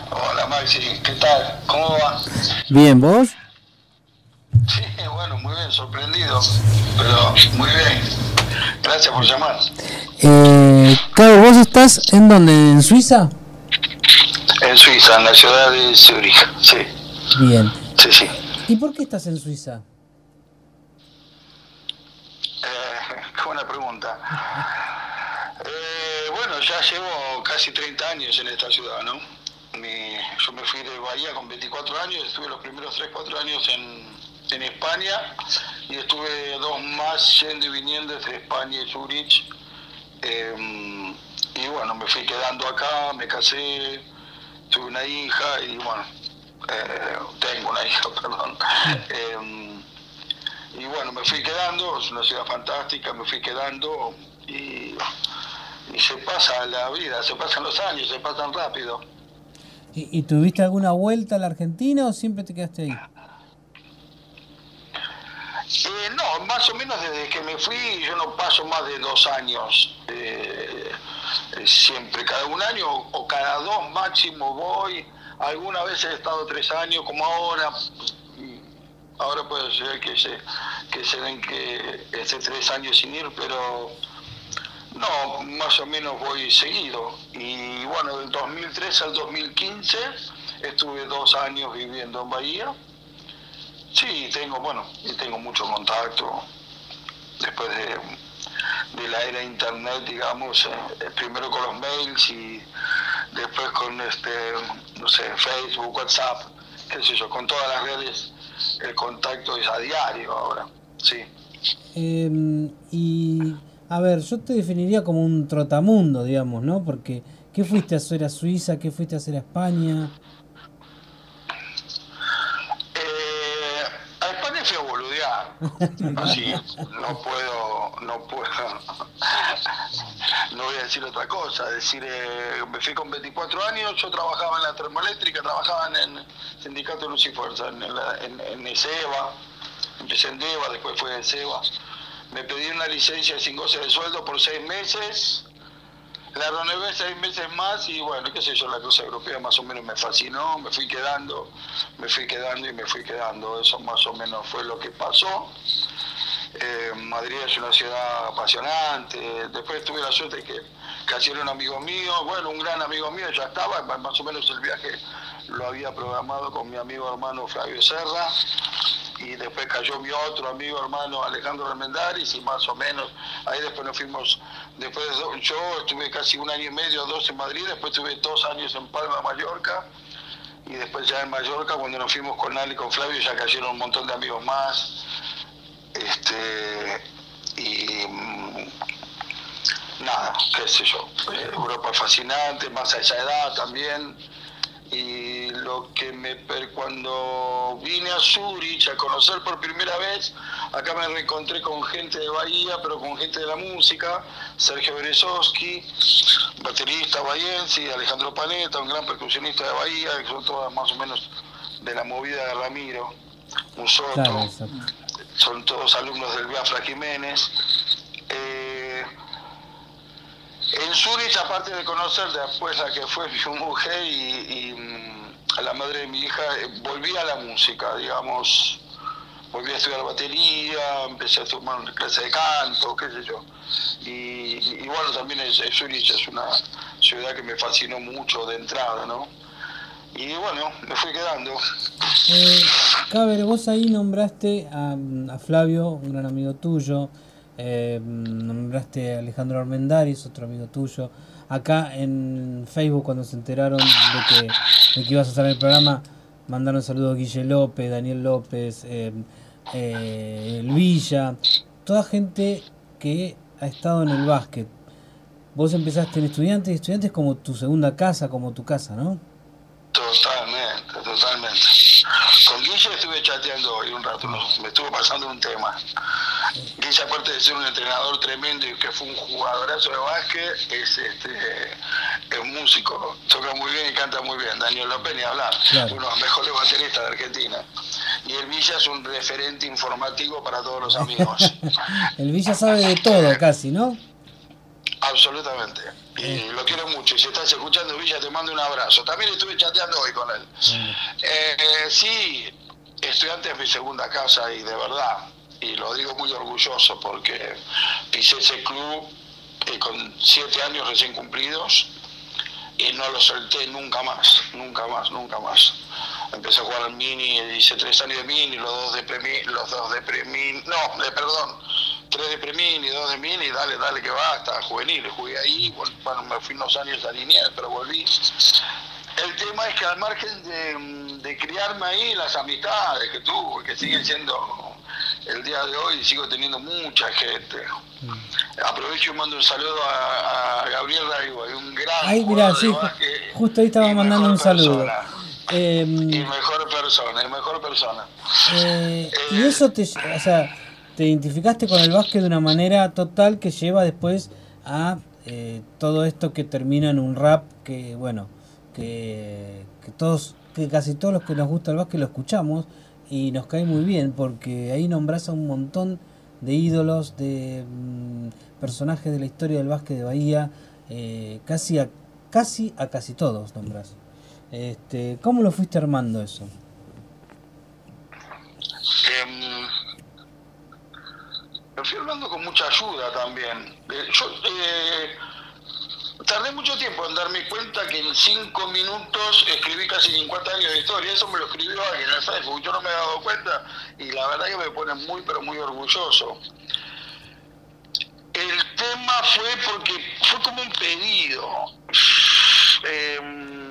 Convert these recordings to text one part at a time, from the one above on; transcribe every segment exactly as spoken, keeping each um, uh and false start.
Hola Maxi, ¿qué tal? ¿Cómo va? Bien, ¿vos? Sí, bueno, muy bien, sorprendido, pero muy bien. Gracias por llamar. Eh, Cabo, ¿vos estás en dónde? ¿En Suiza? En Suiza, en la ciudad de Zurich, sí. Bien. Sí, sí. ¿Y por qué estás en Suiza? Eh, qué buena pregunta. Eh, bueno, ya llevo casi treinta años en esta ciudad, ¿no? Mi, yo me fui de Bahía con veinticuatro años, estuve los primeros tres, cuatro años en, en España y estuve dos más yendo y viniendo entre España y Zurich. Eh, y bueno, me fui quedando acá, me casé, tuve una hija y bueno, eh, tengo una hija, perdón. Eh, y bueno, me fui quedando, es una ciudad fantástica, me fui quedando y, y se pasa la vida, se pasan los años, se pasan rápido. ¿Y, y tuviste alguna vuelta a la Argentina o siempre te quedaste ahí? Eh, no, más o menos desde que me fui yo no paso más de dos años, eh, eh, siempre, cada un año o cada dos máximo voy, alguna vez he estado tres años como ahora, ahora puede ser que se, que se den que esté tres años sin ir, pero no, más o menos voy seguido. Y bueno, del dos mil tres al dos mil quince estuve dos años viviendo en Bahía. Sí, tengo, bueno, y tengo mucho contacto después de, de la era internet, digamos, eh, primero con los mails y después con este, no sé, Facebook, WhatsApp, qué sé yo, con todas las redes el contacto es a diario ahora, sí. Eh, y, a ver, yo te definiría como un trotamundo, digamos, ¿no? Porque, ¿qué fuiste a hacer a Suiza? ¿Qué fuiste a hacer a España? Eh, a España fui a boludear, así, no puedo, no puedo, no voy a decir otra cosa, decir, eh, me fui con veinticuatro años, yo trabajaba en la termoeléctrica, trabajaba en el Sindicato de Luz y Fuerza, en, la, en, en ESEBA, empecé en DEVA, después fue en SEBA, me pedí una licencia sin goce de sueldo por seis meses, la renové seis meses más y bueno, qué sé yo, la cosa europea más o menos me fascinó, me fui quedando, me fui quedando y me fui quedando, eso más o menos fue lo que pasó. Eh, Madrid es una ciudad apasionante, después tuve la suerte que casi era un amigo mío, bueno, un gran amigo mío, ya estaba, más o menos el viaje lo había programado con mi amigo hermano Flavio Serra, y después cayó mi otro amigo hermano Alejandro Armendáriz y más o menos, ahí después nos fuimos, después de do, yo estuve casi un año y medio, dos en Madrid, después estuve dos años en Palma, Mallorca, y después ya en Mallorca cuando nos fuimos con Ale y con Flavio ya cayeron un montón de amigos más, este y nada, qué sé yo, Europa fascinante, más a esa edad también. Y lo que me cuando vine a Zurich a conocer por primera vez, acá me reencontré con gente de Bahía, pero con gente de la música, Sergio Berezovsky, baterista bahiense, y Alejandro Panetta, un gran percusionista de Bahía, que son todas más o menos de la movida de Ramiro, Musoto, claro, son todos alumnos del Biafra Jiménez. Eh, En Zurich, aparte de conocer después la que fue mi mujer y, y a la madre de mi hija, volví a la música, digamos, volví a estudiar batería, empecé a tomar clase de canto, qué sé yo. Y, y bueno, también es, es Zurich es una ciudad que me fascinó mucho de entrada, ¿no? Y bueno, me fui quedando. Eh, Caber, vos ahí nombraste a, a Flavio, un gran amigo tuyo. Eh, nombraste a Alejandro Armendáriz, otro amigo tuyo. Acá en Facebook, cuando se enteraron de que, de que ibas a hacer el programa, mandaron saludos Guille López, Daniel López, eh, eh, el Villa, toda gente que ha estado en el básquet. Vos empezaste en Estudiantes, y Estudiantes como tu segunda casa, como tu casa, ¿no? Totalmente, totalmente. Con Guille estuve chateando hoy un rato, me estuvo pasando un tema. Guille, aparte de ser un entrenador tremendo y que fue un jugadorazo de básquet, es este es músico, toca muy bien y canta muy bien. Daniel López ni hablar, claro. Uno de los mejores bateristas de Argentina. Y el Villa es un referente informativo para todos los amigos. El Villa sabe de todo casi, ¿no? absolutamente. Y eh. lo quiero mucho. Y si estás escuchando, Villa, te mando un abrazo. También estuve chateando hoy con él. Eh. Eh, sí, Estudiantes es mi segunda casa y de verdad, y lo digo muy orgulloso porque pisé ese club eh, con siete años recién cumplidos y no lo solté nunca más, nunca más, nunca más. Empecé a jugar al mini, hice tres años de mini, los dos de premi, los dos de premi, no, de, perdón, tres de premini, dos de mini, dale, dale que va, hasta juveniles, jugué ahí, bueno, me fui unos años a Liniers, pero volví. El tema es que al margen de, de criarme ahí, las amistades que tuve, que siguen siendo el día de hoy, sigo teniendo mucha gente. Mm. Aprovecho y mando un saludo a, a Gabriel Raigo, un gran Ay, mirá, sí, básquet, justo ahí estaba mandando un saludo. Eh, y mejor persona, y mejor persona. Eh, eh, y eso te, o sea, te identificaste con el básquet de una manera total que lleva después a eh, todo esto que termina en un rap que, bueno, que, que todos, que casi todos los que nos gusta el básquet lo escuchamos y nos cae muy bien porque ahí nombras a un montón de ídolos, de mmm, personajes de la historia del básquet de Bahía, eh, casi a casi a casi todos nombras. Este, ¿cómo lo fuiste armando eso? Eh, lo fui armando con mucha ayuda también. Eh, yo eh, tardé mucho tiempo en darme cuenta que en cinco minutos escribí casi cincuenta años de historia. Eso me lo escribió alguien en el Facebook. Yo no me he dado cuenta y la verdad que me pone muy, pero muy orgulloso. El tema fue porque fue como un pedido. Eh,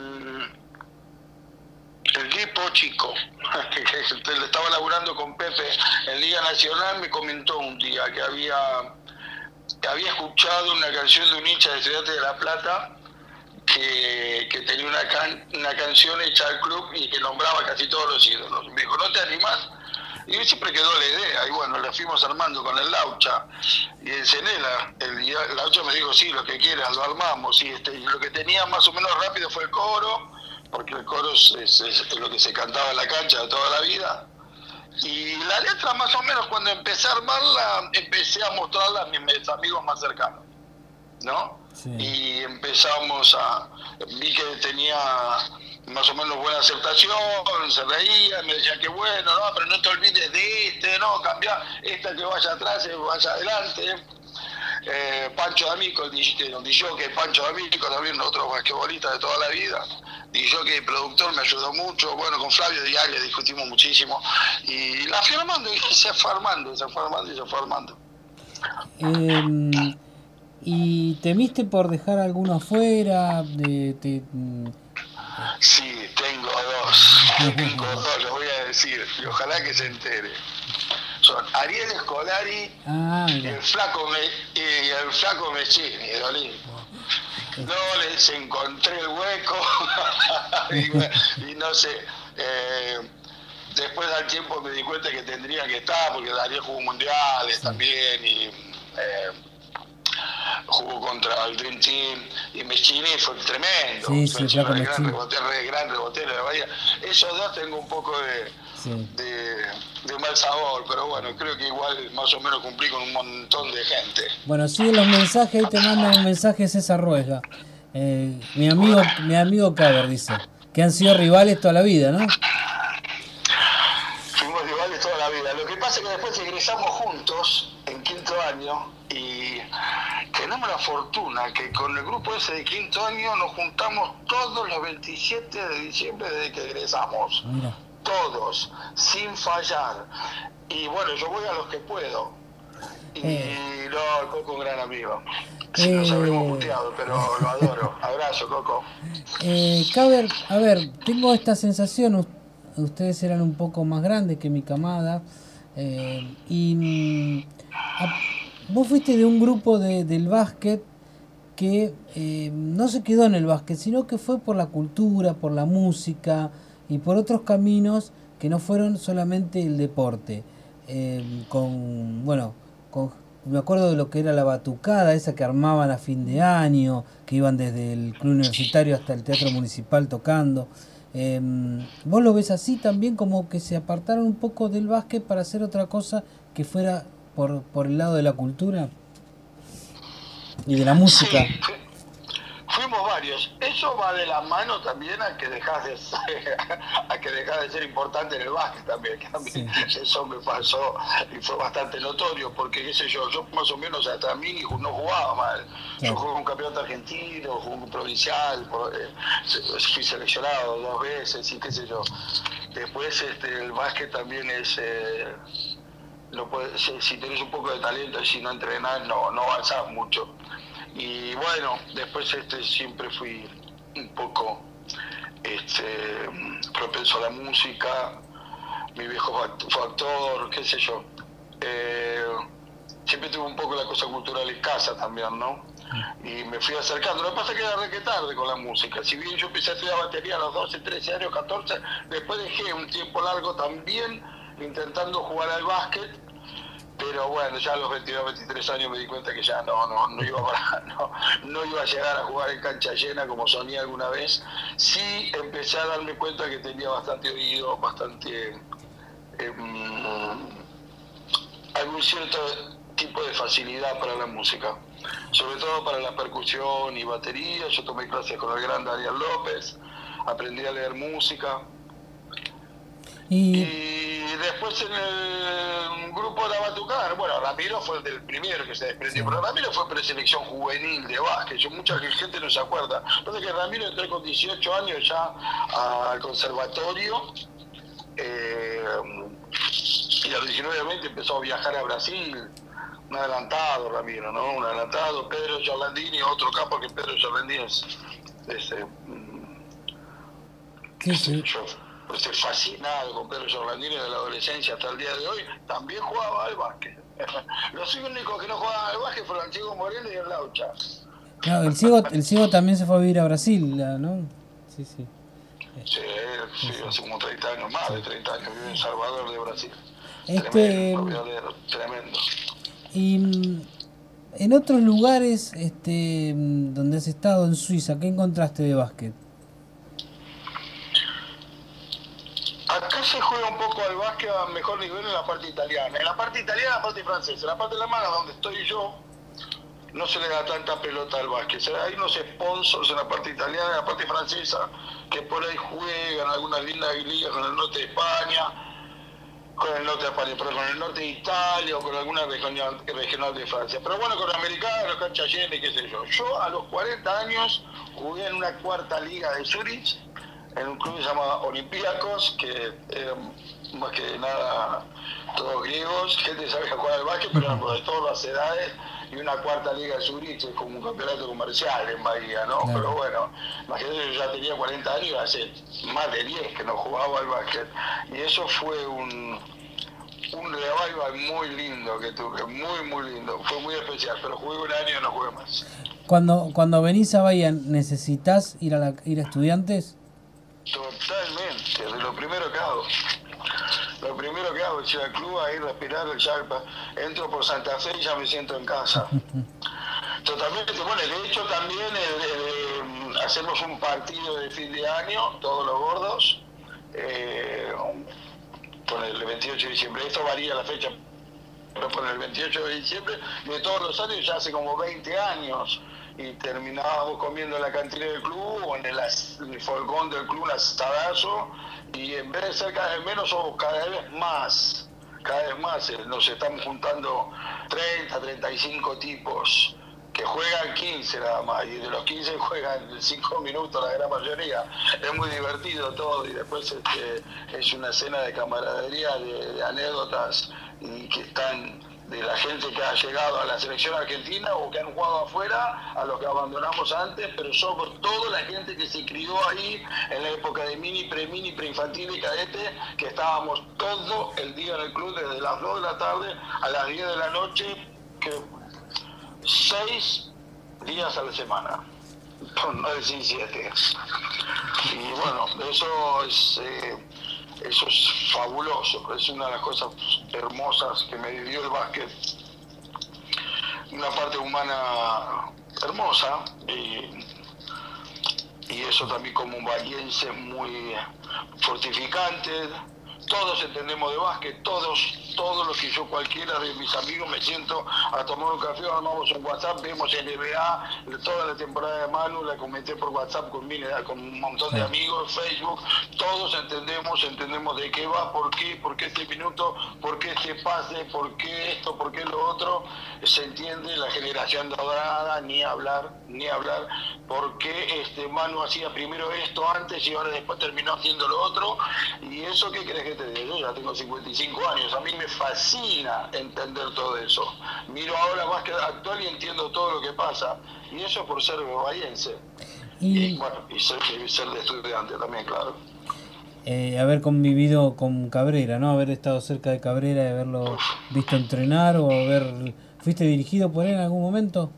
El Lipo Chico, que le estaba laburando con Pepe en Liga Nacional, me comentó un día que había, que había escuchado una canción de un hincha de Estudiantes de La Plata que, que tenía una, can, una canción hecha al club y que nombraba casi todos los ídolos. Me dijo, ¿no te animás? Y yo siempre quedó la idea, y bueno, la fuimos armando con el Laucha. Y el Cenela, el Laucha me dijo, sí, lo que quieras, lo armamos. Y, este, y lo que tenía más o menos rápido fue el coro, porque el coro es, es, es lo que se cantaba en la cancha de toda la vida. Y la letra más o menos cuando empecé a armarla, empecé a mostrarla a mis amigos más cercanos, ¿no? Sí. Y empezamos a... vi que tenía más o menos buena aceptación, se reía, me decía que bueno, no, pero no te olvides de este, no, cambia esta que vaya atrás, vaya adelante. Eh, Pancho D'Amico, el D J, que Pancho D'Amico también, otro basquetbolista de toda la vida. D J, que el productor me ayudó mucho, bueno, con Flavio Díaz le discutimos muchísimo y la fui armando y se fue armando, se fue armando y se fue armando. Eh, ¿Y temiste por dejar alguno afuera? De, de, sí, tengo dos, tengo dos, los voy a decir y ojalá que se entere. Son Ariel Escolari ah, y, el flaco Me, y el flaco Mechini de Olimpo. No les encontré el hueco y, y no sé, eh, después al tiempo me di cuenta que tendría que estar porque Ariel jugó mundiales sí. también y eh, jugó contra el Dream Team y Mechini fue tremendo, sí, sí, fue el gran rebotero, gran rebotero de Bahía. Esos dos tengo un poco de, sí. de, de mal sabor, pero bueno, creo que igual más o menos cumplí con un montón de gente. Bueno, sigue los mensajes, ahí te manda un mensaje César Ruesga. Eh, mi amigo mi amigo Caber dice que han sido rivales toda la vida, ¿no? Fuimos rivales toda la vida. Lo que pasa es que después egresamos juntos en quinto año y tenemos la fortuna que con el grupo ese de quinto año nos juntamos todos los veintisiete de diciembre desde que egresamos. Mira. Todos, sin fallar. Y bueno, yo voy a los que puedo. Y eh. no, el Coco un gran amigo. Sí, eh. nos habremos puteado, pero lo adoro. Abrazo, Coco. Eh, Caber, a ver, tengo esta sensación, ustedes eran un poco más grandes que mi camada, eh, y a, vos fuiste de un grupo de, del básquet que eh, no se quedó en el básquet, sino que fue por la cultura, por la música y por otros caminos que no fueron solamente el deporte. Eh, con, bueno, con, me acuerdo de lo que era la batucada, esa que armaban a fin de año, que iban desde el club universitario hasta el teatro municipal tocando. Eh, ¿Vos lo ves así también, como que se apartaron un poco del básquet para hacer otra cosa que fuera por, por el lado de la cultura? y de la música. Sí, fuimos varios. Eso va de la mano también a que dejas de ser, a que dejas de ser importante en el básquet también, que a mí sí. Eso me pasó y fue bastante notorio, porque qué sé yo, yo más o menos hasta a mí no jugaba mal. Sí. Yo jugué un campeonato argentino, jugué un provincial, fui seleccionado dos veces y qué sé yo. Después este, el básquet también es... Eh, no puede, si, si tenés un poco de talento y si no entrenás no, no avanzás mucho. Y bueno, después este, siempre fui un poco este, propenso a la música, mi viejo fue actor, qué sé yo. Eh, siempre tuve un poco la cosa cultural en casa también, ¿no? Y me fui acercando. Lo que pasa es que era re que tarde con la música. Si bien yo empecé a estudiar batería a los doce, trece años, catorce, después dejé un tiempo largo también intentando jugar al básquet. Pero bueno, ya a los veintidós, veintitrés años me di cuenta que ya no, no, no, iba para, no, no iba a llegar a jugar en cancha llena como soñé alguna vez. Sí empecé a darme cuenta que tenía bastante oído, bastante... Eh, algún cierto tipo de facilidad para la música, sobre todo para la percusión y batería. Yo tomé clases con el gran Daniel López, aprendí a leer música. Y, y después en el grupo de Batucán, bueno, Ramiro fue el primero que se desprendió, sí. Pero Ramiro fue preselección juvenil de básquet, yo, mucha gente no se acuerda. Entonces que Ramiro entró con dieciocho años ya al conservatorio, eh, y a los diecinueve, veinte empezó a viajar a Brasil, un adelantado Ramiro, ¿no? Un adelantado, Pedro Giorlandini, otro capo que Pedro Giorlandini es... es eh, sí, sí. Yo, estoy fascinado con Pedro Giorlandini de la adolescencia hasta el día de hoy. También jugaba al básquet. Los únicos que no jugaban al básquet fueron el Ciego Moreno y el Laucha. Claro, el Ciego, el Ciego también se fue a vivir a Brasil, ¿no? Sí, sí. Sí, sí, hace como treinta años, más de treinta años, vive en Salvador de Brasil. Este, tremendo, tremendo. Y en otros lugares este, donde has estado, en Suiza, ¿qué encontraste de básquet? Acá se juega un poco al básquet a mejor nivel en la parte italiana. En la parte italiana, en la parte francesa. En la parte alemana, donde estoy yo, no se le da tanta pelota al básquet. O sea, hay unos sponsors en la parte italiana, en la parte francesa, que por ahí juegan algunas lindas ligas con el norte de España, con el norte de España, pero con el norte de Italia o con alguna regional, regional de Francia. Pero bueno, con americanos, cancha llena y qué sé yo. Yo a los cuarenta años jugué en una cuarta liga de Zurich, en un club que se llama Olympiacos, que eran más que nada todos griegos, gente que sabía jugar al básquet, pero eran de todas las edades, y una cuarta liga de Zurich es como un campeonato comercial en Bahía, ¿no? Claro. Pero bueno, imagínate, yo ya tenía cuarenta años y hace más de diez que no jugaba al básquet, y eso fue un, un revival muy lindo que tuve, muy muy lindo, fue muy especial, pero jugué un año y no jugué más. Cuando, cuando venís a Bahía, ¿necesitas ir a, la, ir a Estudiantes? Totalmente, de lo primero que hago. Lo primero que hago es ir al club, a ir a respirar el charpa. Entro por Santa Fe y ya me siento en casa. Totalmente, bueno, de hecho también eh, eh, hacemos un partido de fin de año, todos los gordos, eh, con el veintiocho de diciembre. Esto varía la fecha, pero con el veintiocho de diciembre de todos los años, ya hace como veinte años. Y terminábamos comiendo en la cantina del club o en el, en el folgón del club un asadazo, y en vez de ser cada vez menos somos cada vez más, cada vez más, nos estamos juntando treinta, treinta y cinco tipos que juegan quince nada más, y de los quince juegan cinco minutos la gran mayoría. Es muy divertido todo, y después este, es una escena de camaradería, de, de anécdotas, y que están de la gente que ha llegado a la selección argentina o que han jugado afuera, a los que abandonamos antes, pero sobre todo la gente que se crió ahí en la época de mini, pre-mini, preinfantil y cadete, que estábamos todo el día en el club desde las dos de la tarde a las diez de la noche, que seis días a la semana, por no decir siete. Y bueno, eso es... Eh, Eso es fabuloso, es una de las cosas hermosas que me dio el básquet. Una parte humana hermosa, y, y eso también como un bahiense muy fortificante, todos entendemos de básquet, todos, todos los que yo, cualquiera de mis amigos, me siento a tomar un café, armamos un WhatsApp, vemos N B A, toda la temporada de Manu, la comenté por WhatsApp con, mi, con un montón de amigos, Facebook, todos entendemos, entendemos de qué va, por qué, por qué este minuto, por qué este pase, por qué esto, por qué lo otro, se entiende la generación dorada, ni hablar, ni hablar, por qué este Manu hacía primero esto antes y ahora después terminó haciendo lo otro, y eso, ¿qué crees que te diga? Yo ya tengo cincuenta y cinco años, a mí me fascina entender todo eso. Miro ahora más que actual y entiendo todo lo que pasa, y eso por ser bahiense. Y, y bueno, y ser, y ser de estudiante también, claro. Eh, haber convivido con Cabrera, ¿no? Haber estado cerca de Cabrera, de haberlo Uf. visto entrenar o haber... ¿Fuiste dirigido por él en algún momento?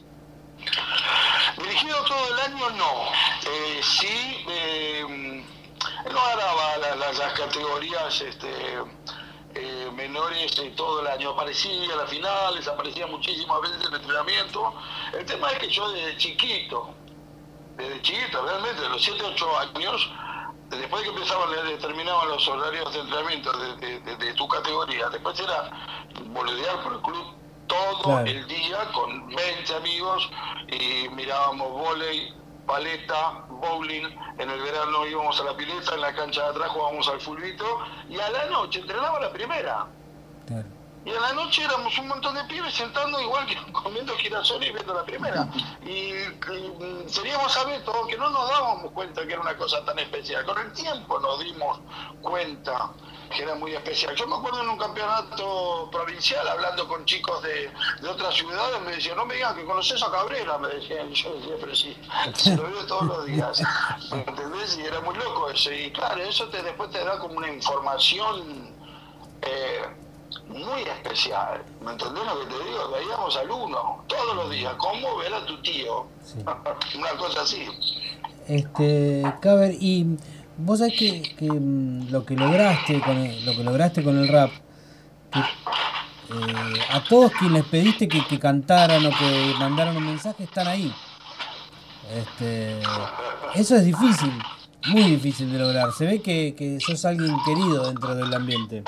Dirigido todo el año, no. Eh, sí, eh, no agarraba la, la, las categorías este, eh, menores eh, todo el año. Aparecía a las finales, aparecía muchísimas veces en el entrenamiento. El tema es que yo desde chiquito, desde chiquito, realmente, de los siete, ocho años, después de que empezaban, terminaban los horarios de entrenamiento de, de, de, de tu categoría, después era boludear por el club todo claro. el día con veinte amigos y mirábamos vóley, paleta, bowling, en el verano íbamos a la pileta, en la cancha de atrás jugábamos al fulbito y a la noche entrenaba la primera. Claro. Y a la noche éramos un montón de pibes sentando igual que comiendo girasoles y viendo la primera. Y, y seríamos sabidos que no nos dábamos cuenta que era una cosa tan especial. Con el tiempo nos dimos cuenta que era muy especial. Yo me acuerdo en un campeonato provincial, hablando con chicos de, de otras ciudades, me decían, no me digan que conoces a Cabrera, me decían. Yo decía, pero sí, se lo veo todos los días. ¿Me entendés? Y era muy loco eso. Y claro, eso te, después te da como una información... Eh, muy especial, ¿me entendés lo que te digo? Veíamos al uno todos los días, ¿cómo ver a tu tío? Sí. Una cosa así. Este, Caber, y vos sabés que, que lo que lograste con el, lo que lograste con el rap, que, eh, a todos quienes les pediste que, que cantaran o que mandaran un mensaje están ahí. Este, eso es difícil, muy difícil de lograr. Se ve que, que sos alguien querido dentro del ambiente.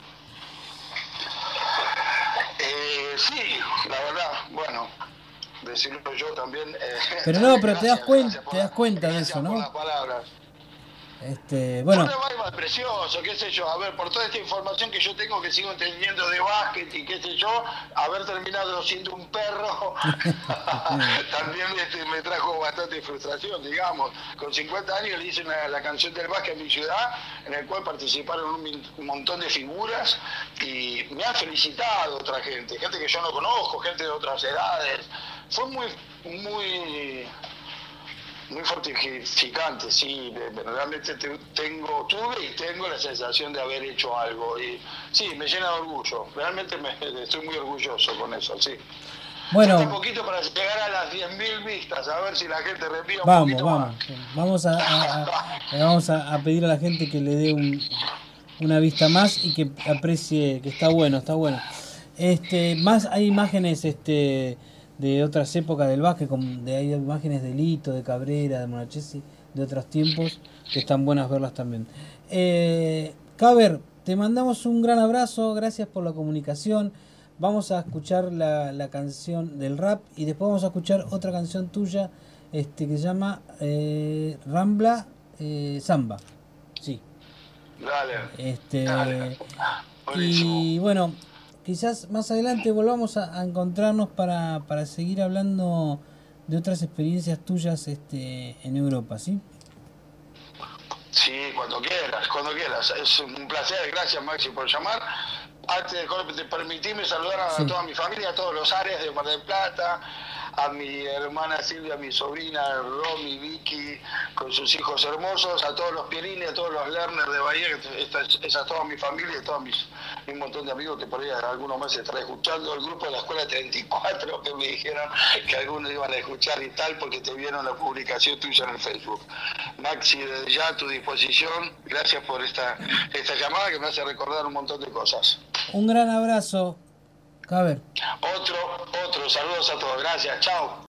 Bueno, decirlo yo también. Eh, pero no, pero te das cuenta, te das cuenta de eso, ¿no? Por las palabras. Este, bueno. No es precioso, qué sé yo, a ver, por toda esta información que yo tengo que sigo entendiendo de básquet y qué sé yo, haber terminado siendo un perro también este, me trajo bastante frustración, digamos. Con cincuenta años le hice una, la canción del básquet en mi ciudad, en el cual participaron un, un montón de figuras y me han felicitado otra gente, gente que yo no conozco, gente de otras edades. Fue muy, muy... muy fortificante, sí, realmente tengo, tuve y tengo la sensación de haber hecho algo y sí, me llena de orgullo, realmente me, estoy muy orgulloso con eso, sí. Bueno, un poquito para llegar a las diez mil vistas, a ver si la gente repite un vamos, poquito vamos, más. Vamos a, a, a, vamos a, a pedir a la gente que le dé un, una vista más y que aprecie, que está bueno, está bueno. Este, más hay imágenes, este... de otras épocas del básquet, como de hay imágenes de Lito, de Cabrera, de Monachesi, de otros tiempos, que están buenas verlas también. Eh, Caber, te mandamos un gran abrazo, gracias por la comunicación. Vamos a escuchar la, la canción del rap y después vamos a escuchar otra canción tuya este, que se llama eh, Rambla eh, Samba. Sí. Dale. Este, Dale. Y bueno, quizás más adelante volvamos a, a encontrarnos para, para seguir hablando de otras experiencias tuyas este, en Europa, ¿sí? Sí, cuando quieras, cuando quieras. Es un placer, gracias Maxi por llamar. Antes de permitirme saludar a sí. toda mi familia, a todos los áreas de Mar del Plata, a mi hermana Silvia, a mi sobrina Romy, Vicky, con sus hijos hermosos, a todos los Pierini, a todos los Lerner de Bahía, esta, esa es toda mi familia y todos mis, un montón de amigos que por ahí algunos más se estarán escuchando, el grupo de la Escuela treinta y cuatro que me dijeron que algunos iban a escuchar y tal porque te vieron la publicación tuya en el Facebook. Maxi, desde ya a tu disposición, gracias por esta, esta llamada que me hace recordar un montón de cosas. Un gran abrazo, Caber. Otro, otro, saludos a todos, gracias, chao.